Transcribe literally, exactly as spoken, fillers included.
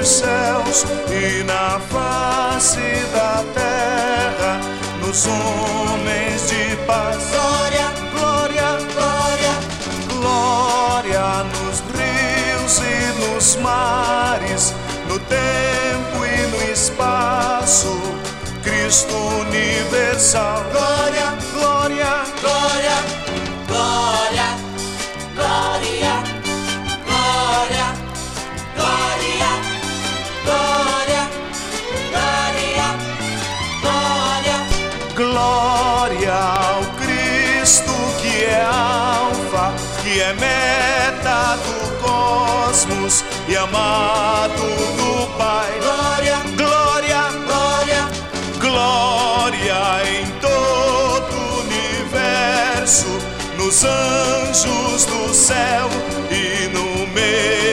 nos céus e na face da terra, nos homens de paz. Glória, glória, glória, glória nos rios e nos mares, no tempo e no espaço, Cristo universal. glória, Glória, glória, glória, glória, glória, glória, glória, glória, glória, glória ao Cristo que é alfa, que é meta do cosmos e amado do Pai. glória, Glória, glória, glória em todo o universo, nos anjos do céu e no meio